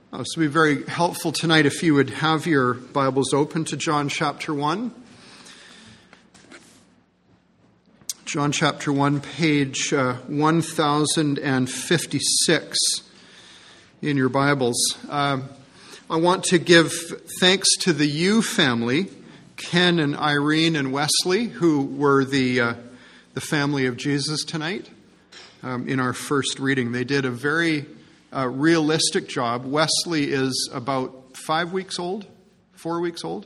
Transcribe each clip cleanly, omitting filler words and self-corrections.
This would be very helpful tonight if you would have your Bibles open to John chapter 1. John chapter 1, page 1056 in your Bibles. I want to give thanks to the Yu family, Ken and Irene and Wesley, who were the family of Jesus tonight in our first reading. They did a very realistic job. Wesley is about 5 weeks old, 4 weeks old.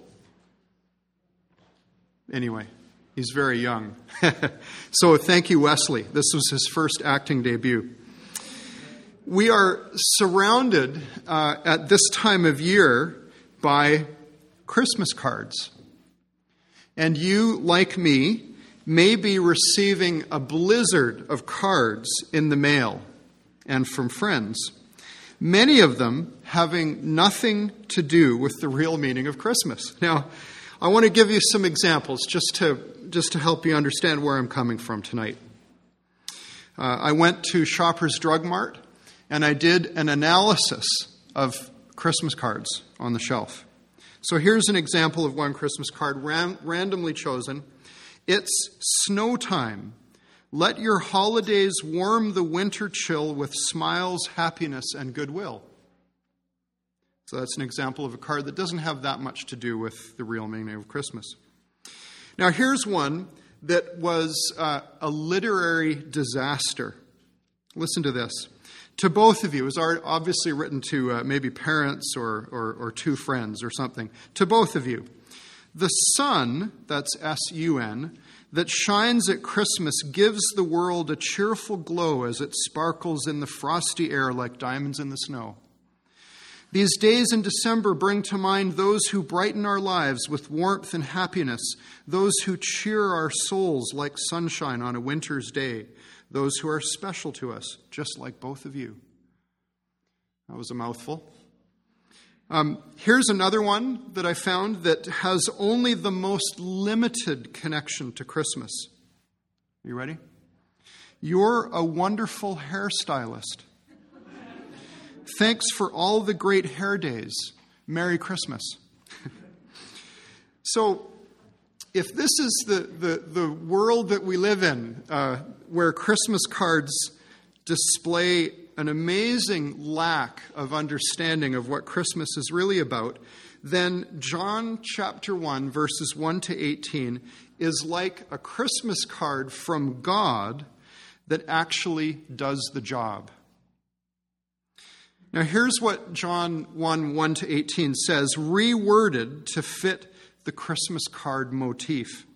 Anyway, he's very young. So thank you, Wesley. This was his first acting debut. We are surrounded at this time of year by Christmas cards. And you, like me, may be receiving a blizzard of cards in the mail and from friends, many of them having nothing to do with the real meaning of Christmas. Now, I want to give you some examples just to help you understand where I'm coming from tonight. I went to Shoppers Drug Mart and I did an analysis of Christmas cards on the shelf. So here's an example of one Christmas card randomly chosen. It's snow time. Let your holidays warm the winter chill with smiles, happiness, and goodwill. So that's an example of a card that doesn't have that much to do with the real meaning of Christmas. Now here's one that was a literary disaster. Listen to this. To both of you, it was obviously written to maybe parents or two friends or something. To both of you. The sun, that's S-U-N, that shines at Christmas gives the world a cheerful glow as it sparkles in the frosty air like diamonds in the snow. These days in December bring to mind those who brighten our lives with warmth and happiness, those who cheer our souls like sunshine on a winter's day, those who are special to us, just like both of you. That was a mouthful. Here's another one that I found that has only the most limited connection to Christmas. Are you ready? You're a wonderful hairstylist. Thanks for all the great hair days. Merry Christmas. So, if this is the world that we live in, where Christmas cards display an amazing lack of understanding of what Christmas is really about, then John chapter 1, verses 1 to 18 is like a Christmas card from God that actually does the job. Now here's what John 1, 1 to 18 says, reworded to fit the Christmas card motif.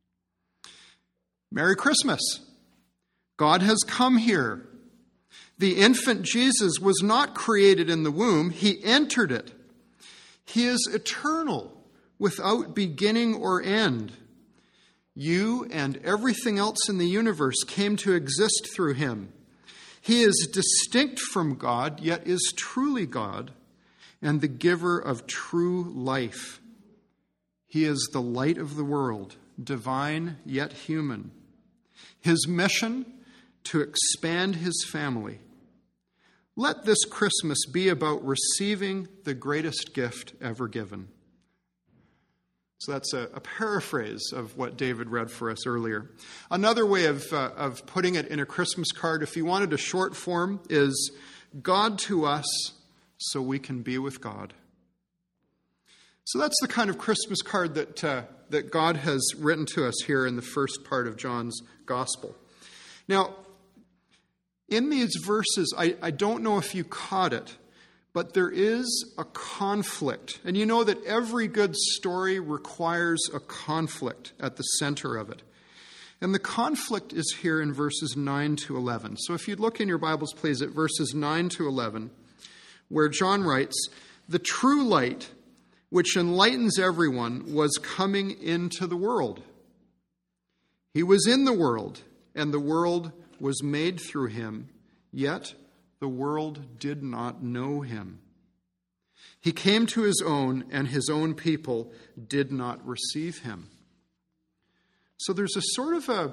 Merry Christmas. God has come here. The infant Jesus was not created in the womb. He entered it. He is eternal, without beginning or end. You and everything else in the universe came to exist through him. He is distinct from God, yet is truly God, and the giver of true life. He is the light of the world, divine yet human. His mission, to expand his family. Let this Christmas be about receiving the greatest gift ever given. So that's a paraphrase of what David read for us earlier. Another way of putting it in a Christmas card, if you wanted a short form, is God to us so we can be with God. So that's the kind of Christmas card that God has written to us here in the first part of John's Gospel. Now, in these verses, I don't know if you caught it, but there is a conflict. And you know that every good story requires a conflict at the center of it. And the conflict is here in verses 9 to 11. So if you'd look in your Bibles, please, at verses 9 to 11, where John writes, the true light, which enlightens everyone, was coming into the world. He was in the world, and the world was made through him, yet the world did not know him. He came to his own, and his own people did not receive him. So there's a sort of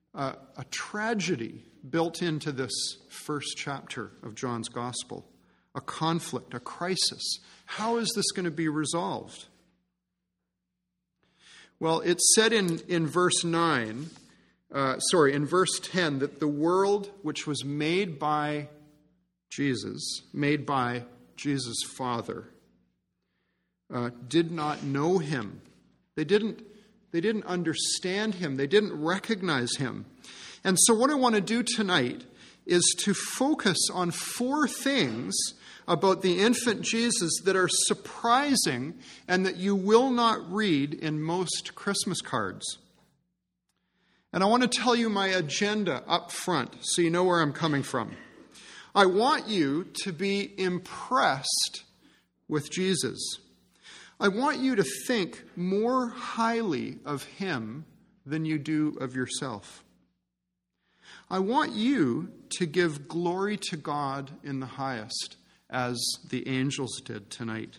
a tragedy built into this first chapter of John's Gospel. a conflict, a crisis. How is this going to be resolved? Well, it's said in verse 10, that the world which was made by Jesus' Father, did not know him. They didn't understand him. They didn't recognize him. And so what I want to do tonight is to focus on 4 things about the infant Jesus that are surprising and that you will not read in most Christmas cards. And I want to tell you my agenda up front so you know where I'm coming from. I want you to be impressed with Jesus. I want you to think more highly of him than you do of yourself. I want you to give glory to God in the highest, as the angels did tonight.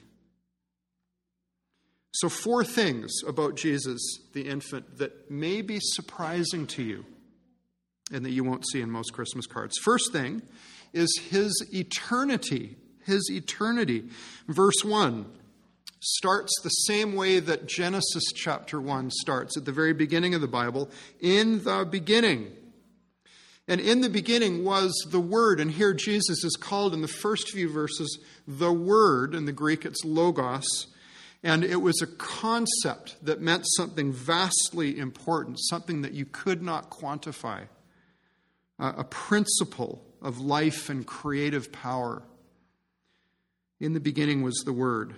So 4 things about Jesus, the infant, that may be surprising to you and that you won't see in most Christmas cards. First thing is his eternity. His eternity. Verse 1 starts the same way that Genesis chapter 1 starts, at the very beginning of the Bible. In the beginning. And in the beginning was the Word. And here Jesus is called in the first few verses the Word. In the Greek it's logos. And it was a concept that meant something vastly important, something that you could not quantify. A principle of life and creative power. In the beginning was the Word.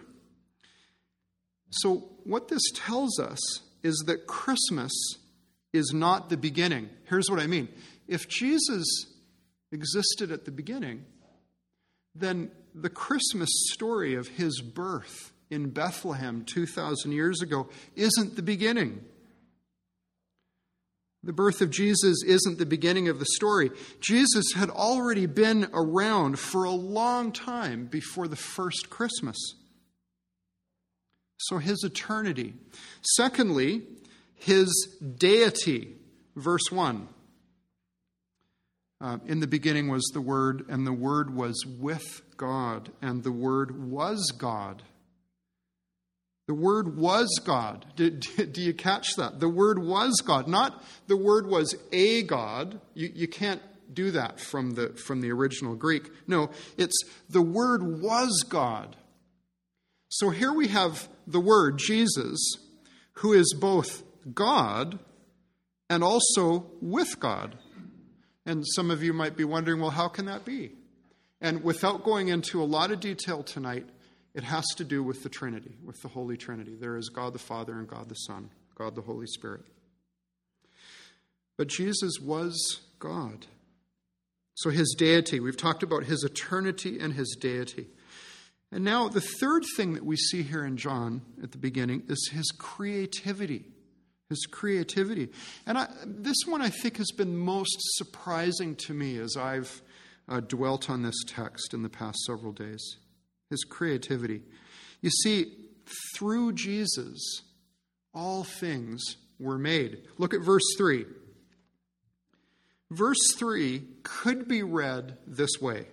So what this tells us is that Christmas is not the beginning. Here's what I mean. If Jesus existed at the beginning, then the Christmas story of his birth in Bethlehem 2,000 years ago isn't the beginning. The birth of Jesus isn't the beginning of the story. Jesus had already been around for a long time before the first Christmas. So his eternity. Secondly, his deity. Verse 1. In the beginning was the Word, and the Word was with God, and the Word was God. The Word was God. Do you catch that? The Word was God. Not the Word was a God. You can't do that from the original Greek. No, it's the Word was God. So here we have the Word, Jesus, who is both God and also with God. And some of you might be wondering, well, how can that be? And without going into a lot of detail tonight, it has to do with the Trinity, with the Holy Trinity. There is God the Father and God the Son, God the Holy Spirit. But Jesus was God. So his deity, we've talked about his eternity and his deity. And now the third thing that we see here in John at the beginning is his creativity. His creativity. And this one I think has been most surprising to me as I've dwelt on this text in the past several days. His creativity. You see, through Jesus, all things were made. Look at verse 3. Verse 3 could be read this way.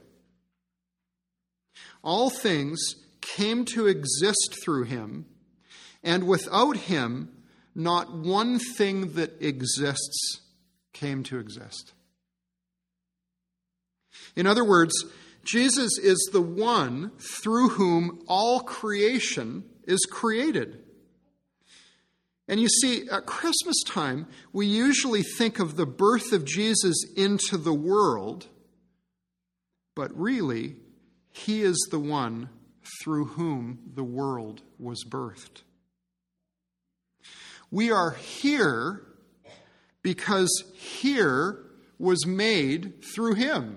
All things came to exist through him, and without him, not one thing that exists came to exist. In other words, Jesus is the one through whom all creation is created. And you see, at Christmas time, we usually think of the birth of Jesus into the world, but really, he is the one through whom the world was birthed. We are here because here was made through him.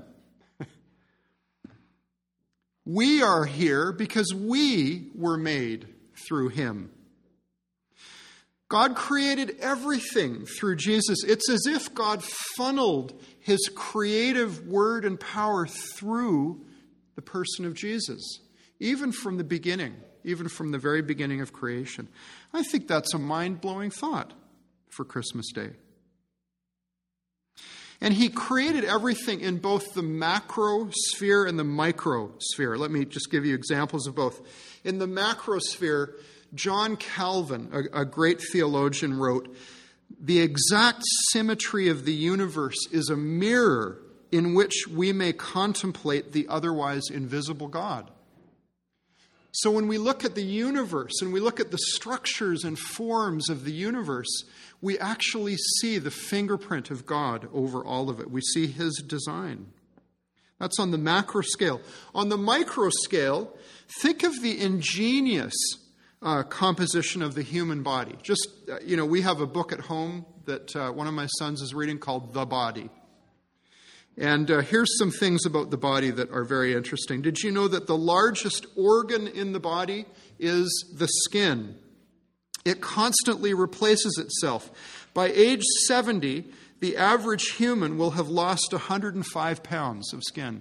We are here because we were made through him. God created everything through Jesus. It's as if God funneled his creative word and power through the person of Jesus, even from the beginning. Even from the very beginning of creation. I think that's a mind-blowing thought for Christmas Day. And he created everything in both the macrosphere and the microsphere. Let me just give you examples of both. In the macrosphere, John Calvin, a great theologian, wrote, "The exact symmetry of the universe is a mirror in which we may contemplate the otherwise invisible God." So when we look at the universe and we look at the structures and forms of the universe, we actually see the fingerprint of God over all of it. We see his design. That's on the macro scale. On the micro scale, think of the ingenious composition of the human body. Just, we have a book at home that one of my sons is reading called The Body. And here's some things about the body that are very interesting. Did you know that the largest organ in the body is the skin? It constantly replaces itself. By age 70, the average human will have lost 105 pounds of skin.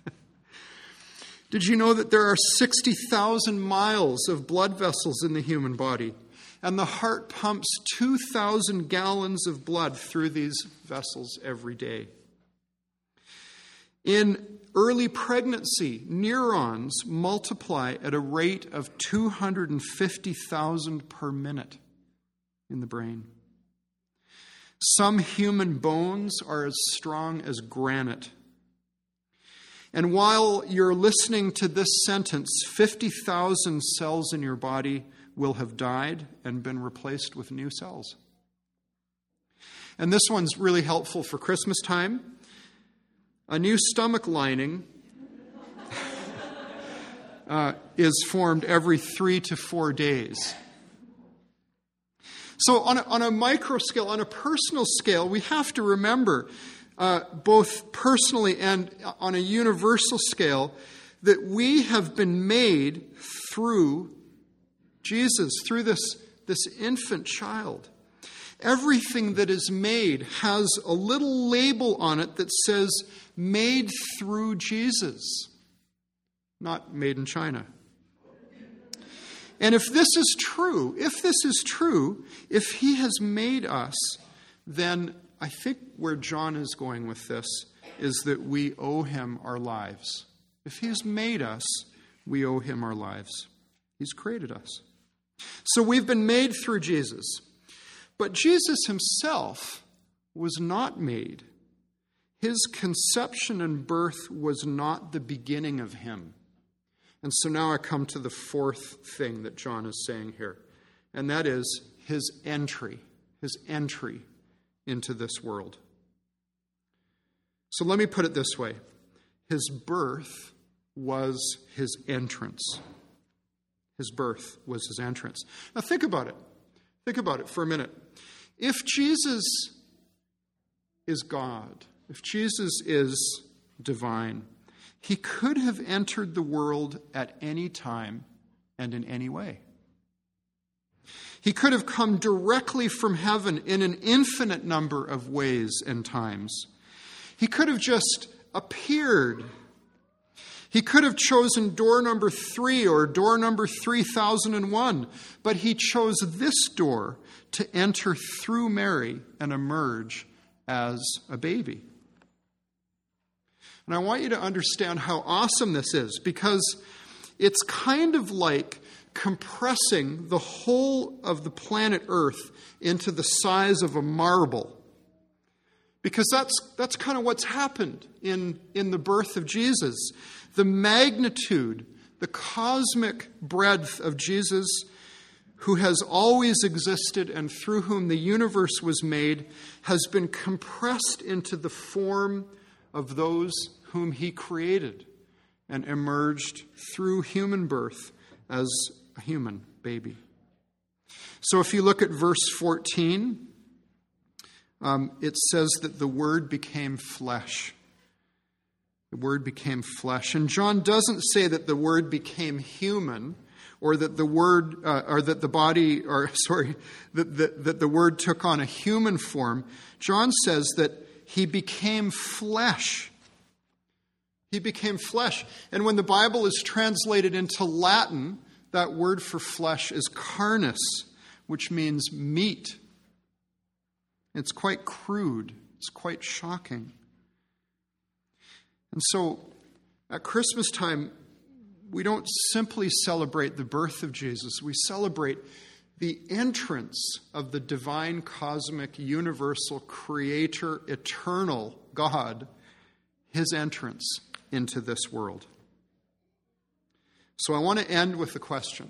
Did you know that there are 60,000 miles of blood vessels in the human body? And the heart pumps 2,000 gallons of blood through these vessels every day. In early pregnancy, neurons multiply at a rate of 250,000 per minute in the brain. Some human bones are as strong as granite. And while you're listening to this sentence, 50,000 cells in your body will have died and been replaced with new cells. And this one's really helpful for Christmas time. A new stomach lining is formed every 3 to 4 days. So on a micro scale, on a personal scale, we have to remember, both personally and on a universal scale, that we have been made through Jesus, through this infant child. Everything that is made has a little label on it that says, "Made through Jesus," not "made in China." And if this is true, if he has made us, then I think where John is going with this is that we owe him our lives. If he's made us, we owe him our lives. He's created us. So we've been made through Jesus. But Jesus himself was not made. His conception and birth was not the beginning of him. And so now I come to the fourth thing that John is saying here, and that is his entry into this world. So let me put it this way. His birth was his entrance. His birth was his entrance. Now think about it. Think about it for a minute. If Jesus is God, if Jesus is divine, he could have entered the world at any time and in any way. He could have come directly from heaven in an infinite number of ways and times. He could have just appeared. He could have chosen door number 3 or door number 3001, but he chose this door to enter through Mary and emerge as a baby. And I want you to understand how awesome this is, because it's kind of like compressing the whole of the planet Earth into the size of a marble. Because that's kind of what's happened in the birth of Jesus. The magnitude, the cosmic breadth of Jesus, who has always existed and through whom the universe was made, has been compressed into the form of those whom he created and emerged through human birth as a human baby. So if you look at verse 14, it says that the Word became flesh. The Word became flesh. And John doesn't say that the Word became human, or that the Word, or that the body, or sorry, that the Word took on a human form. John says that he became flesh. He became flesh. And when the Bible is translated into Latin, that word for flesh is carnis, which means meat. It's quite crude It's quite shocking. And so, at Christmas time, we don't simply celebrate the birth of Jesus. We celebrate the entrance of the divine, cosmic, universal, creator, eternal God, his entrance into this world. So I want to end with the question.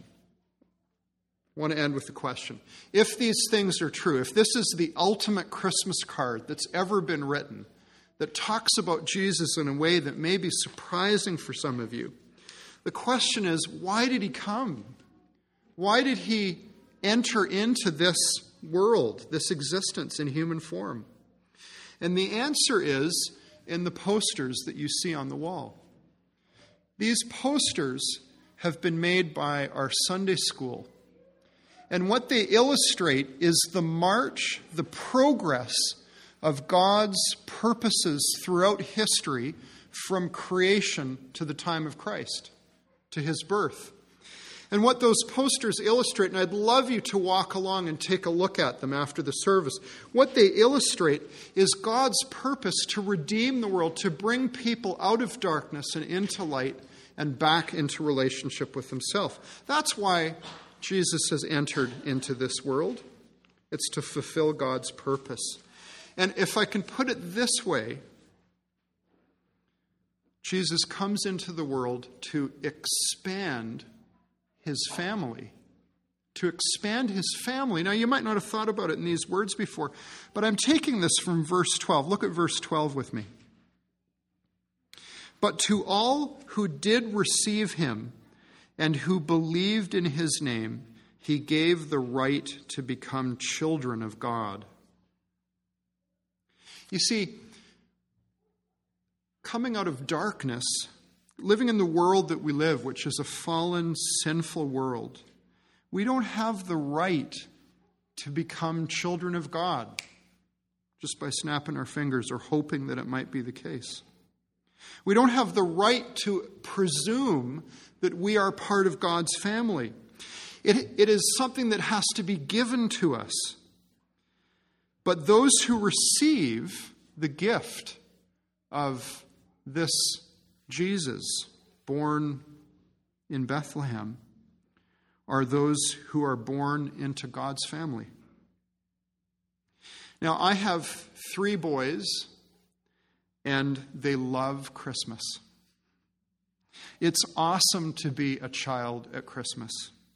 If these things are true, if this is the ultimate Christmas card that's ever been written, that talks about Jesus in a way that may be surprising for some of you, the question is, why did he come? Why did he enter into this world, this existence in human form? And the answer is in the posters that you see on the wall. These posters have been made by our Sunday school. And what they illustrate is the march, the progress of God's purposes throughout history from creation to the time of Christ, to his birth. And what those posters illustrate, and I'd love you to walk along and take a look at them after the service, what they illustrate is God's purpose to redeem the world, to bring people out of darkness and into light and back into relationship with himself. That's why Jesus has entered into this world. It's to fulfill God's purpose. And if I can put it this way, Jesus comes into the world to expand his family. To expand his family. Now, you might not have thought about it in these words before, but I'm taking this from verse 12. Look at verse 12 with me. But to all who did receive him and who believed in his name, he gave the right to become children of God. You see, coming out of darkness, living in the world that we live, which is a fallen, sinful world, we don't have the right to become children of God just by snapping our fingers or hoping that it might be the case. We don't have the right to presume that we are part of God's family. It is something that has to be given to us. But those who receive the gift of this Jesus born in Bethlehem are those who are born into God's family. Now, I have 3 boys, and they love Christmas. It's awesome to be a child at Christmas.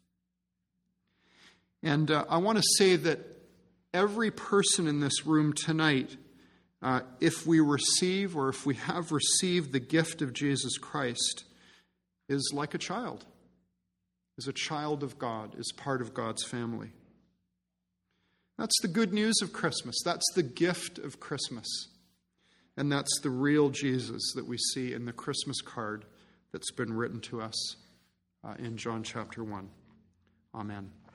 And I want to say that every person in this room tonight, if we receive or if we have received the gift of Jesus Christ, is like a child, is a child of God, is part of God's family. That's the good news of Christmas. That's the gift of Christmas. And that's the real Jesus that we see in the Christmas card that's been written to us in John chapter 1. Amen.